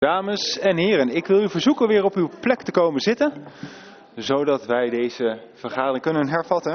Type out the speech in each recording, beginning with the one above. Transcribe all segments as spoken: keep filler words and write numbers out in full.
Dames en heren, ik wil u verzoeken weer op uw plek te komen zitten, zodat wij deze vergadering kunnen hervatten.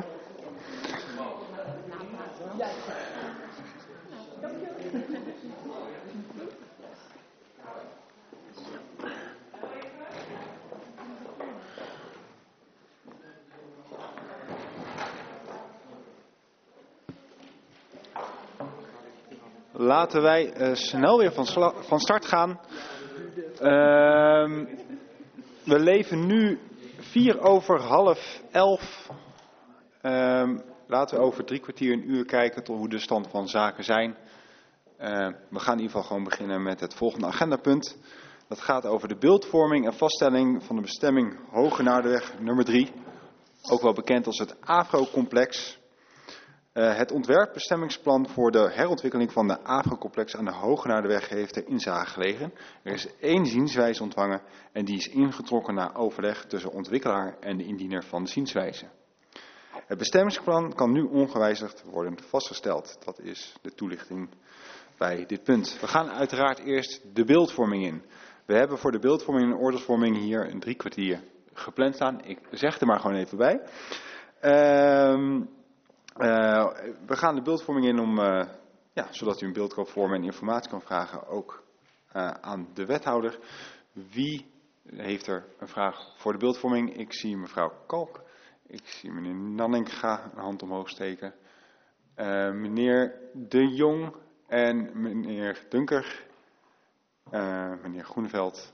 Laten wij uh, snel weer van, van start gaan. Uh, we leven nu vier over half elf. Uh, laten we over drie kwartier een uur kijken tot hoe de stand van zaken zijn. Uh, we gaan in ieder geval gewoon beginnen met het volgende agendapunt. Dat gaat over de beeldvorming en vaststelling van de bestemming Hogenaarderweg nummer drie. Ook wel bekend als het Afro-complex. Uh, het ontwerpbestemmingsplan voor de herontwikkeling van de Afro-complex aan de Hogenaarderweg heeft er inzage gelegen. Er is één zienswijze ontvangen en die is ingetrokken na overleg tussen ontwikkelaar en de indiener van de zienswijze. Het bestemmingsplan kan nu ongewijzigd worden vastgesteld. Dat is de toelichting bij dit punt. We gaan uiteraard eerst de beeldvorming in. We hebben voor de beeldvorming en oordeelsvorming hier een drie kwartier gepland staan. Ik zeg er maar gewoon even bij. Uh, Uh, we gaan de beeldvorming in om, uh, ja, zodat u een beeld kan vormen en informatie kan vragen, ook uh, aan de wethouder. Wie heeft er een vraag voor de beeldvorming? Ik zie mevrouw Kalk, ik zie meneer Nanninga een hand omhoog steken. Uh, meneer De Jong en meneer Dunker, uh, meneer Groeneveld.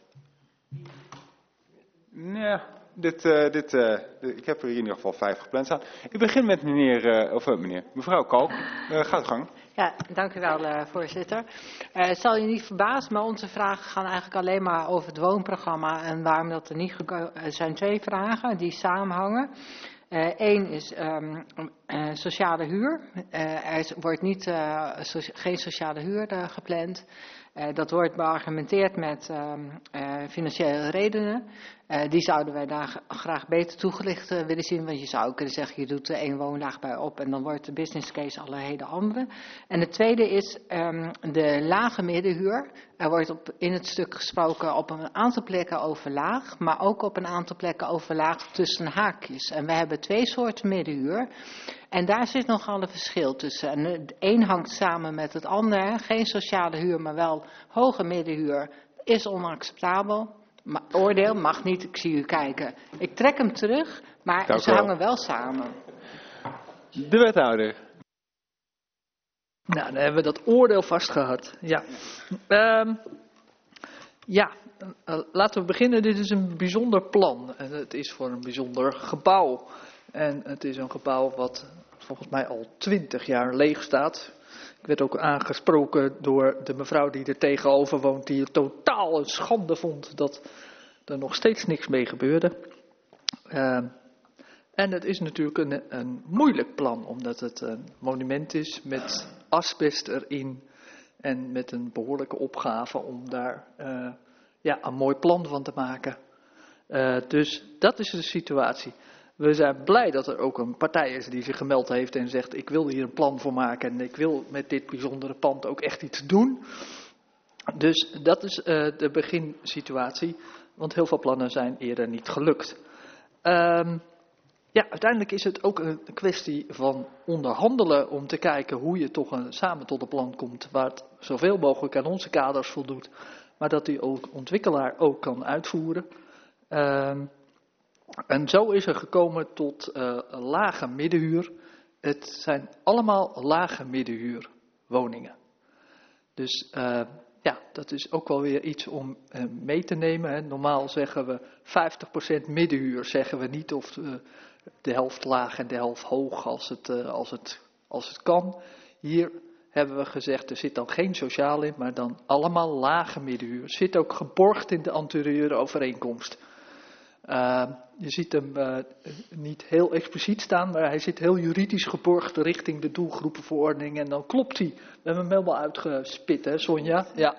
Nee. Dit, uh, dit, uh, ik heb er in ieder geval vijf gepland staan. Ik begin met meneer, uh, of uh, meneer, mevrouw Kalk. Uh, ga het gang. Ja, dank u wel, uh, voorzitter. Uh, het zal je niet verbazen, maar onze vragen gaan eigenlijk alleen maar over het woonprogramma. En waarom dat er niet gekomen. Er zijn twee vragen die samenhangen. Eén uh, is um, uh, sociale huur. Uh, er wordt niet, uh, so geen sociale huur uh, gepland. Uh, dat wordt beargumenteerd met uh, uh, financiële redenen. Uh, die zouden wij daar graag beter toegelicht uh, willen zien. Want je zou kunnen zeggen, je doet er één woonlaag bij op en dan wordt de business case alle hele andere. En het tweede is um, de lage middenhuur. Er wordt op, in het stuk gesproken op een aantal plekken over laag, maar ook op een aantal plekken over laag tussen haakjes. En we hebben twee soorten middenhuur. En daar zit nogal een verschil tussen. En het een hangt samen met het andere. Geen sociale huur, maar wel hoge middenhuur is onacceptabel. Maar oordeel mag niet, ik zie u kijken. Ik trek hem terug, maar Dank ze wel. hangen wel samen. De wethouder. Nou, dan hebben we dat oordeel vastgehad. Ja, um, ja. Uh, laten we beginnen. Dit is een bijzonder plan. En het is voor een bijzonder gebouw. En het is een gebouw wat volgens mij al twintig jaar leeg staat. Ik werd ook aangesproken door de mevrouw die er tegenover woont, die het totaal een schande vond dat er nog steeds niks mee gebeurde. Uh, en het is natuurlijk een, een moeilijk plan, omdat het een monument is met asbest erin en met een behoorlijke opgave om daar uh, ja, een mooi plan van te maken. Uh, dus dat is de situatie. We zijn blij dat er ook een partij is die zich gemeld heeft en zegt, ik wil hier een plan voor maken en ik wil met dit bijzondere pand ook echt iets doen. Dus dat is uh, de beginsituatie, want heel veel plannen zijn eerder niet gelukt. Um, ja, uiteindelijk is het ook een kwestie van onderhandelen om te kijken hoe je toch een, samen tot een plan komt waar het zoveel mogelijk aan onze kaders voldoet, maar dat die ook ontwikkelaar ook kan uitvoeren. Um, En zo is er gekomen tot uh, lage middenhuur. Het zijn allemaal lage middenhuurwoningen. Dus uh, ja, dat is ook wel weer iets om uh, mee te nemen. Hè. Normaal zeggen we vijftig procent middenhuur, zeggen we niet of uh, de helft laag en de helft hoog als het, uh, als het, als het kan. Hier hebben we gezegd, er zit dan geen sociaal in, maar dan allemaal lage middenhuur. Het zit ook geborgd in de anterieure overeenkomst. Uh, je ziet hem uh, niet heel expliciet staan, maar hij zit heel juridisch geborgd richting de doelgroepenverordening. En dan klopt hij. We hebben hem helemaal uitgespit, hè Sonja? Ja.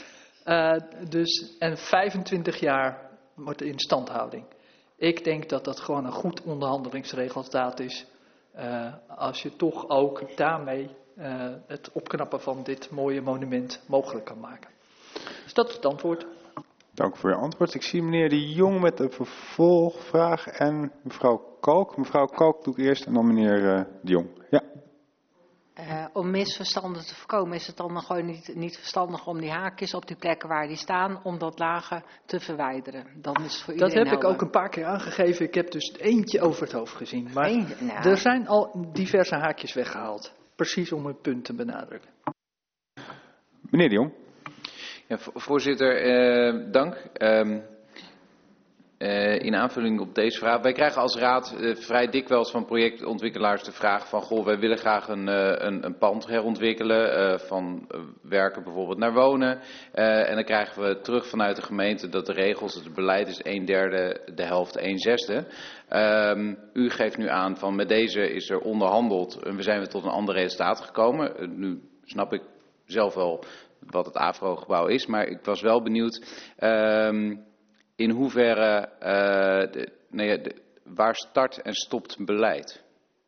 Uh, dus, en vijfentwintig jaar wordt de instandhouding. Ik denk dat dat gewoon een goed onderhandelingsresultaat is. Uh, als je toch ook daarmee uh, het opknappen van dit mooie monument mogelijk kan maken. Dus dat is het antwoord. Dank voor uw antwoord. Ik zie meneer De Jong met een vervolgvraag en mevrouw Kalk. Mevrouw Kalk doe ik eerst en dan meneer uh, De Jong. Ja. Uh, om misverstanden te voorkomen is het dan nog gewoon niet, niet verstandig om die haakjes op die plekken waar die staan, om dat lagen te verwijderen. Dan is het voor dat heb helder. ik ook een paar keer aangegeven. Ik heb dus eentje over het hoofd gezien. Maar Eén, nou. er zijn al diverse haakjes weggehaald. Precies om het punt te benadrukken. Meneer De Jong. Ja, voorzitter, eh, dank. Um, uh, in aanvulling op deze vraag. Wij krijgen als raad uh, vrij dikwijls van projectontwikkelaars de vraag van, goh, wij willen graag een, uh, een, een pand herontwikkelen, uh, van uh, werken bijvoorbeeld naar wonen. Uh, en dan krijgen we terug vanuit de gemeente dat de regels, het beleid is een derde, de helft een zesde. Um, u geeft nu aan van, met deze is er onderhandeld en we zijn we tot een ander resultaat gekomen. Uh, nu snap ik zelf wel wat het AVRO-gebouw is, maar ik was wel benieuwd um, in hoeverre, uh, de, nou ja, de, waar start en stopt beleid?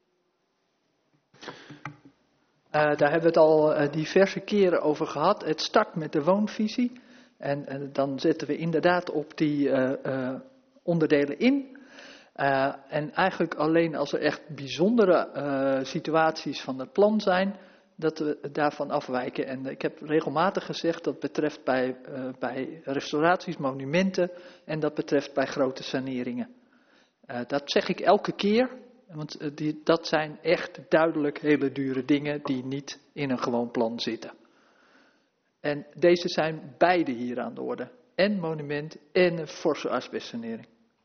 Uh, daar hebben we het al uh, diverse keren over gehad. Het start met de woonvisie en, en dan zetten we inderdaad op die uh, uh, onderdelen in. Uh, en eigenlijk alleen als er echt bijzondere uh, situaties van het plan zijn, dat we daarvan afwijken. En ik heb regelmatig gezegd dat betreft bij, uh, bij restauraties, monumenten en dat betreft bij grote saneringen. Uh, dat zeg ik elke keer, want uh, die, dat zijn echt duidelijk hele dure dingen die niet in een gewoon plan zitten. En deze zijn beide hier aan de orde. En monument en een forse asbestsanering.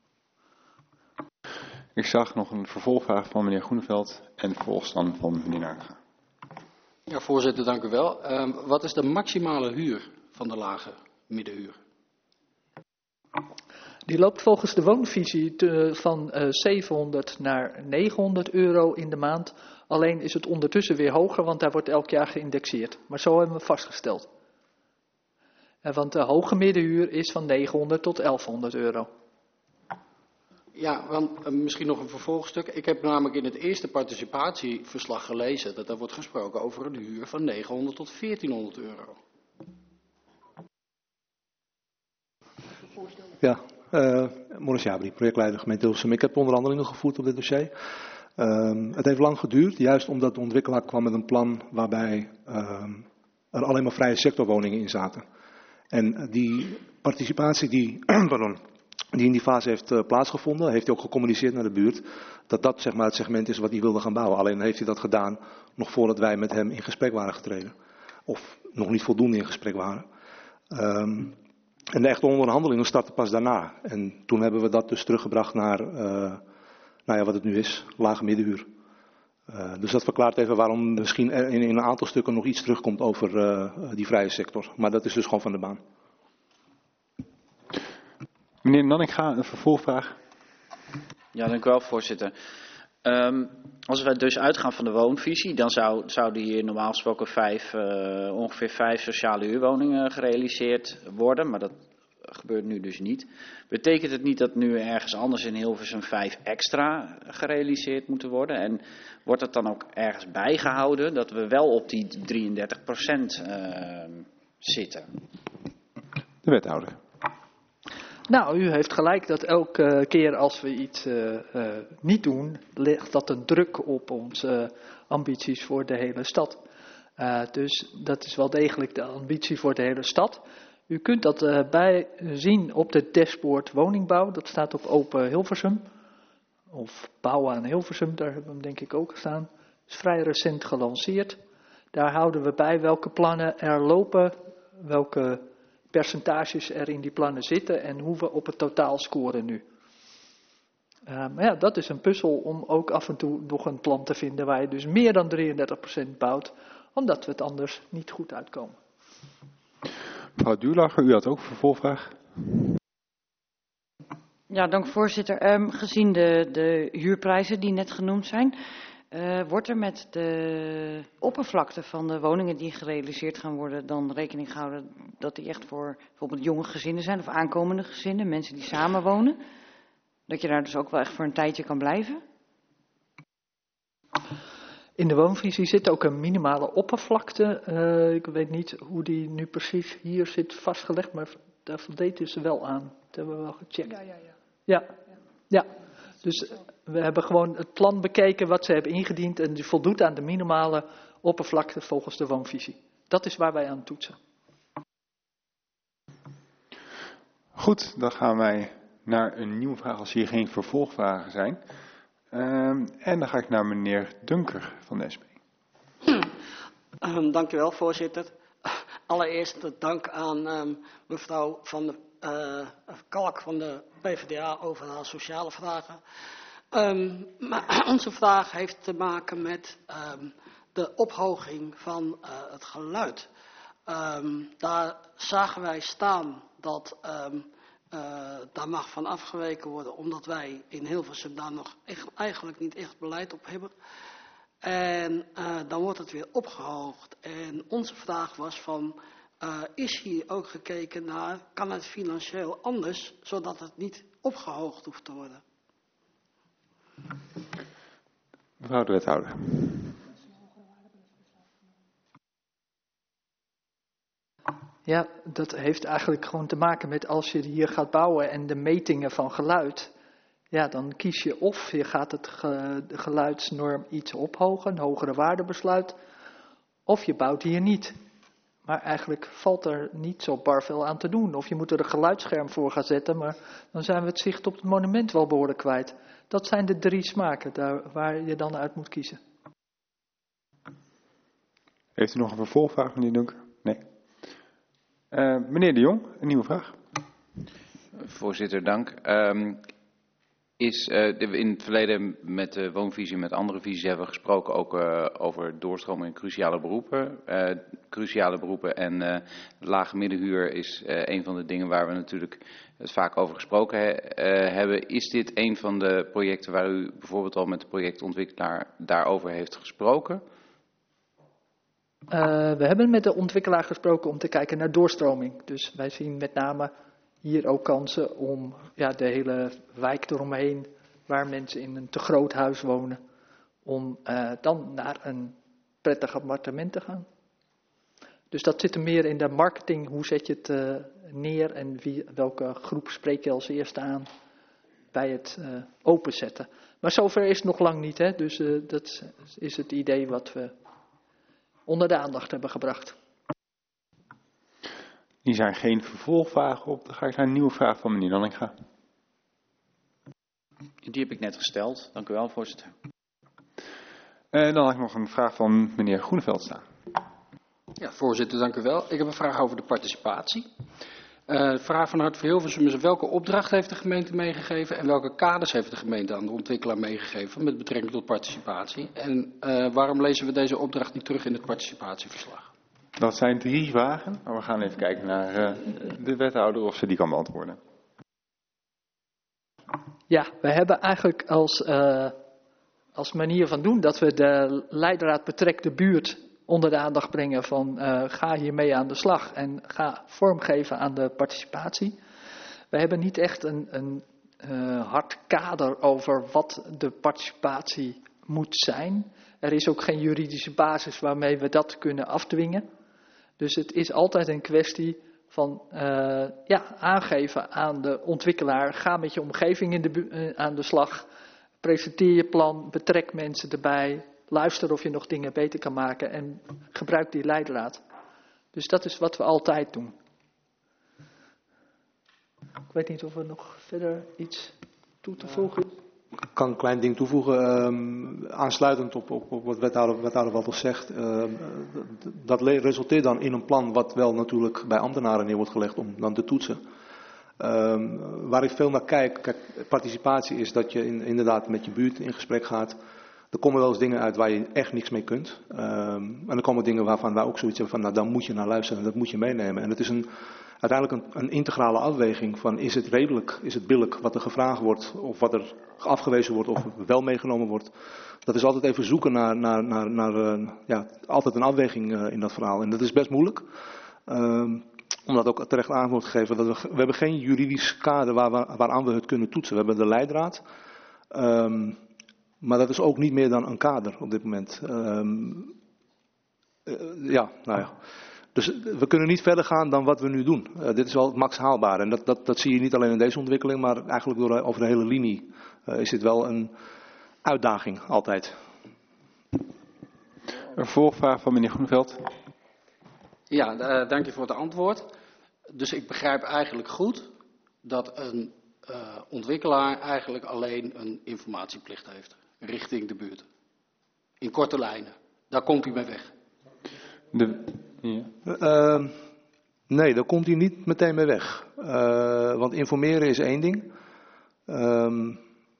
Ik zag nog een vervolgvraag van meneer Groeneveld en vervolgens dan van meneer Naarga. Ja, voorzitter, dank u wel. Um, wat is de maximale huur van de lage middenhuur? Die loopt volgens de woonvisie te, van uh, zevenhonderd naar negenhonderd euro in de maand. Alleen is het ondertussen weer hoger, want daar wordt elk jaar geïndexeerd. Maar zo hebben we vastgesteld. Uh, want de hoge middenhuur is van negenhonderd tot elfhonderd euro. Ja, want uh, misschien nog een vervolgstuk. Ik heb namelijk in het eerste participatieverslag gelezen dat er wordt gesproken over een huur van negenhonderd tot veertienhonderd euro. Ja, uh, Maurice Jabri, projectleider gemeente Hilversum. Ik heb onderhandelingen gevoerd op dit dossier. Uh, het heeft lang geduurd, juist omdat de ontwikkelaar kwam met een plan waarbij uh, er alleen maar vrije sectorwoningen in zaten. En die participatie die, pardon, die in die fase heeft uh, plaatsgevonden, heeft hij ook gecommuniceerd naar de buurt, dat dat zeg maar het segment is wat hij wilde gaan bouwen. Alleen heeft hij dat gedaan nog voordat wij met hem in gesprek waren getreden. Of nog niet voldoende in gesprek waren. Um, en de echte onderhandelingen starten pas daarna. En toen hebben we dat dus teruggebracht naar, uh, nou ja, wat het nu is, lage middenhuur. Uh, dus dat verklaart even waarom misschien in, in een aantal stukken nog iets terugkomt over uh, die vrije sector. Maar dat is dus gewoon van de baan. Meneer Nanninga, een vervolgvraag. Ja, dank u wel, voorzitter. Um, als we dus uitgaan van de woonvisie, dan zou, zouden hier normaal gesproken vijf, uh, ongeveer vijf sociale huurwoningen gerealiseerd worden, maar dat gebeurt nu dus niet. Betekent het niet dat nu ergens anders in Hilversum vijf extra gerealiseerd moeten worden? En wordt het dan ook ergens bijgehouden dat we wel op die drieëndertig procent uh, zitten? De wethouder. Nou, u heeft gelijk dat elke keer als we iets uh, uh, niet doen, legt dat een druk op onze uh, ambities voor de hele stad. Uh, dus dat is wel degelijk de ambitie voor de hele stad. U kunt dat uh, bij zien op de dashboard woningbouw, dat staat op Open Hilversum. Of Bouwen aan Hilversum, daar hebben we hem denk ik ook gestaan. Dat is vrij recent gelanceerd. Daar houden we bij welke plannen er lopen, welke percentages er in die plannen zitten en hoe we op het totaal scoren nu. Uh, maar ja, dat is een puzzel om ook af en toe nog een plan te vinden waar je dus meer dan drieëndertig procent bouwt, omdat we het anders niet goed uitkomen. Mevrouw Duurlacher, u had ook een vervolgvraag. Ja, dank voorzitter. Um, gezien de, de huurprijzen die net genoemd zijn, uh, wordt er met de oppervlakte van de woningen die gerealiseerd gaan worden dan rekening gehouden dat die echt voor bijvoorbeeld jonge gezinnen zijn of aankomende gezinnen, mensen die samenwonen? Dat je daar dus ook wel echt voor een tijdje kan blijven? In de woonvisie zit ook een minimale oppervlakte. Uh, ik weet niet hoe die nu precies hier zit vastgelegd, maar daar voldeed dus wel aan. Dat hebben we wel gecheckt. Ja, ja, ja. Ja, ja. Dus we hebben gewoon het plan bekeken wat ze hebben ingediend en die voldoet aan de minimale oppervlakte volgens de woonvisie. Dat is waar wij aan toetsen. Goed, dan gaan wij naar een nieuwe vraag als hier geen vervolgvragen zijn. Um, en dan ga ik naar meneer Dunker van de S P. Um, dank u wel, voorzitter. Allereerst dank aan um, mevrouw van de uh, Kalk van de P v d A over haar sociale vragen. Um, maar onze vraag heeft te maken met um, de ophoging van uh, het geluid. Um, daar zagen wij staan dat um, uh, daar mag van afgeweken worden, omdat wij in Hilversum daar nog echt, eigenlijk niet echt beleid op hebben. En uh, dan wordt het weer opgehoogd. En onze vraag was van, uh, is hier ook gekeken naar, kan het financieel anders, zodat het niet opgehoogd hoeft te worden? Mevrouw de wethouder. Ja, dat heeft eigenlijk gewoon te maken met als je hier gaat bouwen en de metingen van geluid. Ja, dan kies je of je gaat het ge, de geluidsnorm iets ophogen, een hogere waarde besluit, of je bouwt hier niet. Maar eigenlijk valt er niet zo bar veel aan te doen. Of je moet er een geluidsscherm voor gaan zetten, maar dan zijn we het zicht op het monument wel behoorlijk kwijt. Dat zijn de drie smaken daar, waar je dan uit moet kiezen. Heeft u nog een vervolgvraag, meneer Dunker? Nee. Uh, meneer De Jong, een nieuwe vraag. Voorzitter, dank. Um, is, uh, de, in het verleden met de woonvisie, met andere visies hebben we gesproken ook uh, over doorstroming in cruciale beroepen. Uh, cruciale beroepen en uh, lage middenhuur is uh, een van de dingen waar we natuurlijk het vaak over gesproken he, uh, hebben. Is dit een van de projecten waar u bijvoorbeeld al met de projectontwikkelaar daarover heeft gesproken? Uh, we hebben met de ontwikkelaar gesproken om te kijken naar doorstroming. Dus wij zien met name hier ook kansen om ja, de hele wijk eromheen, waar mensen in een te groot huis wonen, om uh, dan naar een prettig appartement te gaan. Dus dat zit er meer in de marketing. Hoe zet je het uh, neer en wie, welke groep spreek je als eerste aan bij het uh, openzetten. Maar zover is het nog lang niet, hè? Dus uh, dat is het idee wat we onder de aandacht hebben gebracht. Die zijn geen vervolgvragen op. Dan ga ik naar een nieuwe vraag van meneer Nanninga. Die heb ik net gesteld. Dank u wel, voorzitter. En dan heb ik nog een vraag van meneer Groeneveld staan. Ja, voorzitter, dank u wel. Ik heb een vraag over de participatie. Uh, de vraag van Hart voor Hilversum is: welke opdracht heeft de gemeente meegegeven en welke kaders heeft de gemeente aan de ontwikkelaar meegegeven met betrekking tot participatie? En uh, waarom lezen we deze opdracht niet terug in het participatieverslag? Dat zijn drie vragen, maar we gaan even kijken naar uh, de wethouder of ze die kan beantwoorden. Ja, we hebben eigenlijk als, uh, als manier van doen dat we de leidraad betrek de buurt onder de aandacht brengen van uh, ga hiermee aan de slag en ga vormgeven aan de participatie. We hebben niet echt een, een uh, hard kader over wat de participatie moet zijn. Er is ook geen juridische basis waarmee we dat kunnen afdwingen. Dus het is altijd een kwestie van uh, ja, aangeven aan de ontwikkelaar. Ga met je omgeving in de bu- uh, aan de slag. Presenteer je plan, betrek mensen erbij. Luister of je nog dingen beter kan maken en gebruik die leidraad. Dus dat is wat we altijd doen. Ik weet niet of er nog verder iets toe te voegen is. Ik kan een klein ding toevoegen, um, aansluitend op, op, op wat wethouder, wethouder Walters zegt. Uh, dat resulteert dan in een plan wat wel natuurlijk bij ambtenaren neer wordt gelegd om dan te toetsen. Um, waar ik veel naar kijk, kijk, participatie is dat je in, inderdaad met je buurt in gesprek gaat. Er komen wel eens dingen uit waar je echt niks mee kunt. Um, en er komen dingen waarvan wij ook zoiets hebben van, nou, daar moet je naar luisteren en dat moet je meenemen. En het is een, uiteindelijk een, een integrale afweging van, is het redelijk, is het billijk wat er gevraagd wordt, of wat er afgewezen wordt, of wel meegenomen wordt. Dat is altijd even zoeken naar, naar, naar, naar uh, ja, altijd een afweging uh, in dat verhaal. En dat is best moeilijk. Um, omdat ook terecht aan wordt gegeven dat we, we hebben geen juridisch kader waar we, waaraan we het kunnen toetsen. We hebben de leidraad. Um, Maar dat is ook niet meer dan een kader op dit moment. Um, uh, ja, nou ja. Dus we kunnen niet verder gaan dan wat we nu doen. Uh, dit is wel het max haalbaar. En dat, dat, dat zie je niet alleen in deze ontwikkeling, maar eigenlijk door, over de hele linie uh, is dit wel een uitdaging altijd. Een volgvraag van meneer Groeneveld. Ja, uh, dank je voor het antwoord. Dus ik begrijp eigenlijk goed dat een uh, ontwikkelaar eigenlijk alleen een informatieplicht heeft richting de buurt. In korte lijnen. Daar komt hij mee weg. De, ja. uh, nee, daar komt hij niet meteen mee weg. Uh, want informeren is één ding. Uh,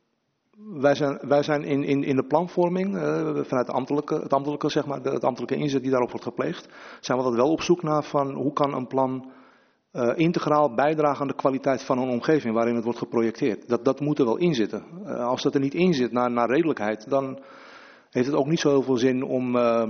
wij zijn, wij zijn in, in, in de planvorming, uh, vanuit de ambtelijke, het ambtelijke, zeg maar, het ambtelijke inzet die daarop wordt gepleegd, zijn we altijd wel op zoek naar van hoe kan een plan uh, integraal bijdragen aan de kwaliteit van een omgeving waarin het wordt geprojecteerd. Dat, dat moet er wel in zitten. Uh, als dat er niet in zit naar, naar redelijkheid, dan heeft het ook niet zo heel veel zin om, uh,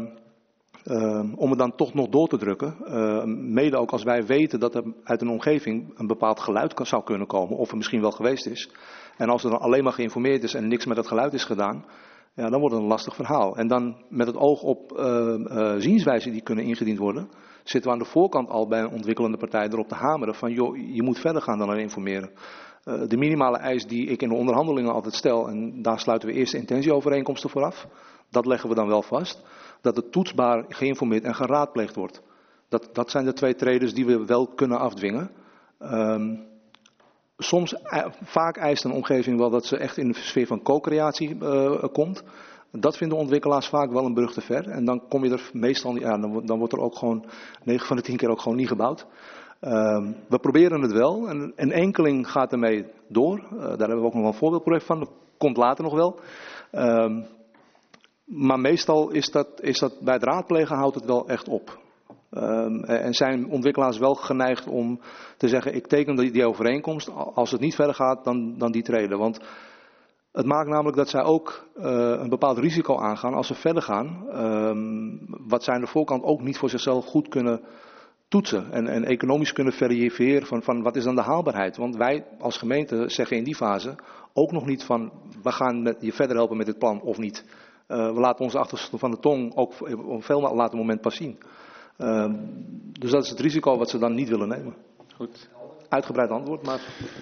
uh, om het dan toch nog door te drukken. Uh, mede ook als wij weten dat er uit een omgeving een bepaald geluid kan, zou kunnen komen, of er misschien wel geweest is. En als er dan alleen maar geïnformeerd is en niks met dat geluid is gedaan, ja, dan wordt het een lastig verhaal. En dan met het oog op uh, uh, zienswijzen die kunnen ingediend worden, zitten we aan de voorkant al bij een ontwikkelende partij erop te hameren van joh, je moet verder gaan dan alleen informeren. Uh, de minimale eis die ik in de onderhandelingen altijd stel, en daar sluiten we eerst de intentieovereenkomsten voor af, dat leggen we dan wel vast, dat het toetsbaar geïnformeerd en geraadpleegd wordt. Dat, dat zijn de twee treders die we wel kunnen afdwingen. Um, Soms, vaak eist een omgeving wel dat ze echt in de sfeer van co-creatie uh, komt. Dat vinden ontwikkelaars vaak wel een brug te ver. En dan kom je er meestal niet aan. Dan, dan wordt er ook gewoon negen van de tien keer ook gewoon niet gebouwd. Uh, we proberen het wel. En een enkeling gaat ermee door. Uh, daar hebben we ook nog wel een voorbeeldproject van. Dat komt later nog wel. Uh, maar meestal is dat, is dat bij het raadplegen houdt het wel echt op. Um, en zijn ontwikkelaars wel geneigd om te zeggen, ik teken die, die overeenkomst, als het niet verder gaat, dan, dan die treden. Want het maakt namelijk dat zij ook uh, een bepaald risico aangaan als ze verder gaan, um, wat zij aan de voorkant ook niet voor zichzelf goed kunnen toetsen. En, en economisch kunnen verifiëren van, van wat is dan de haalbaarheid. Want wij als gemeente zeggen in die fase ook nog niet van, we gaan met, je verder helpen met dit plan of niet. Uh, we laten onze achterste van de tong ook op een veel later moment pas zien. Uh, dus dat is het risico wat ze dan niet willen nemen. Goed. Uitgebreid antwoord, maar...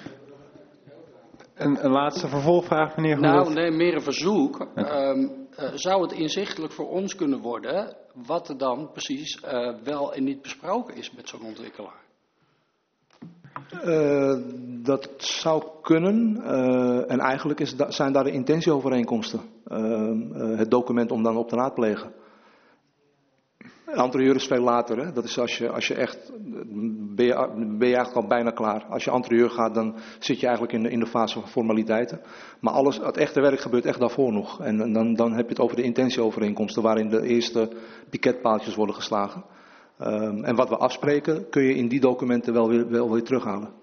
Een, een laatste vervolgvraag, meneer Nou, Groeneveld. nee, meer een verzoek. Um, uh, zou het inzichtelijk voor ons kunnen worden wat er dan precies uh, wel en niet besproken is met zo'n ontwikkelaar? Uh, dat zou kunnen. Uh, en eigenlijk is da- zijn daar de intentieovereenkomsten. Uh, uh, het document om dan op te raadplegen. Anterieur is veel later. Hè? Dat is als je, als je echt, ben je, ben je eigenlijk al bijna klaar. Als je anterieur gaat, dan zit je eigenlijk in de, in de fase van formaliteiten. Maar alles, het echte werk gebeurt echt daarvoor nog. En, en dan, dan heb je het over de intentieovereenkomsten, waarin de eerste piketpaaltjes worden geslagen. Um, en wat we afspreken, kun je in die documenten wel weer, wel weer terughalen.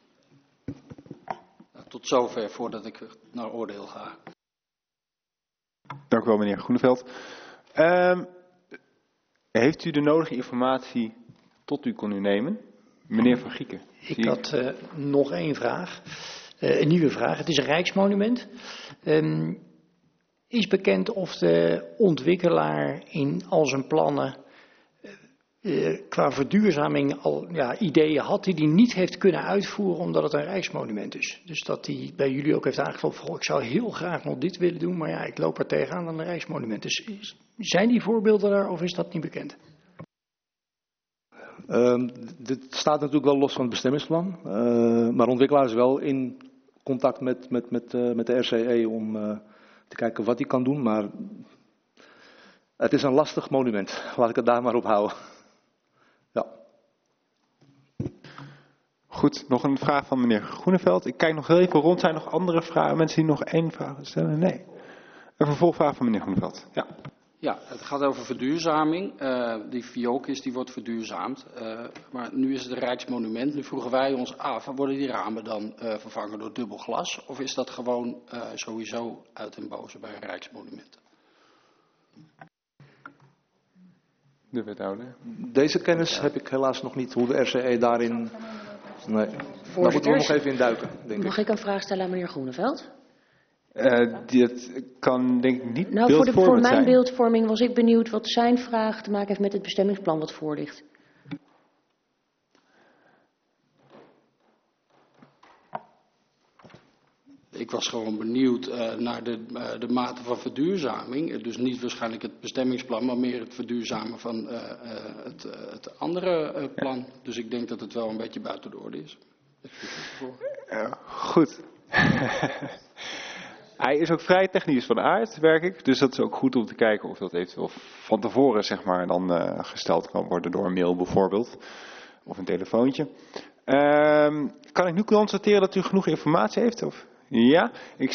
Tot zover voordat ik naar oordeel ga. Dank u wel, meneer Groeneveld. Um, heeft u de nodige informatie tot u kon u nemen? Meneer Van Gieken. Ik had uh, nog één vraag. Uh, een nieuwe vraag. Het is een rijksmonument. Um, is bekend of de ontwikkelaar in al zijn plannen uh, qua verduurzaming al ja, ideeën had die hij niet heeft kunnen uitvoeren omdat het een rijksmonument is. Dus dat hij bij jullie ook heeft aangevuld, ik zou heel graag nog dit willen doen, maar ja, ik loop er tegenaan aan een rijksmonument. Dus is, zijn die voorbeelden daar of is dat niet bekend? Uh, dit staat natuurlijk wel los van het bestemmingsplan, uh, maar ontwikkelaar is wel in contact met, met, met, uh, met de R C E om uh, te kijken wat hij kan doen, maar het is een lastig monument. Laat ik het daar maar op houden. Ja. Goed, nog een vraag van meneer Groeneveld. Ik kijk nog heel even rond. Zijn er nog andere vragen? Mensen die nog één vraag stellen? Nee. Een vervolgvraag van meneer Groeneveld. Ja. Ja, het gaat over verduurzaming. Uh, die Fiokis die wordt verduurzaamd. Uh, maar nu is het een rijksmonument. Nu vroegen wij ons af, worden die ramen dan uh, vervangen door dubbel glas? Of is dat gewoon uh, sowieso uit den boze bij een rijksmonument? De wethouder. Deze kennis heb ik helaas nog niet, hoe de R C E daarin... Nee, daar moeten we nog even in duiken, denk Mag ik. ik een vraag stellen aan meneer Groeneveld? Uh, dit kan denk ik niet Nou, voor, de, voor mijn zijn. beeldvorming was ik benieuwd wat zijn vraag te maken heeft met het bestemmingsplan wat voor ligt. ik was gewoon benieuwd uh, naar de, uh, de mate van verduurzaming. Uh, dus niet waarschijnlijk het bestemmingsplan, maar meer het verduurzamen van uh, uh, het, uh, het andere uh, plan. Ja. Dus ik denk dat het wel een beetje buiten de orde is. Uh, goed. Hij is ook vrij technisch van aard, werk ik. Dus dat is ook goed om te kijken of dat eventueel van tevoren zeg maar, dan uh, gesteld kan worden door een mail bijvoorbeeld. Of een telefoontje. Uh, kan ik nu constateren dat u genoeg informatie heeft? Of? Ja, ik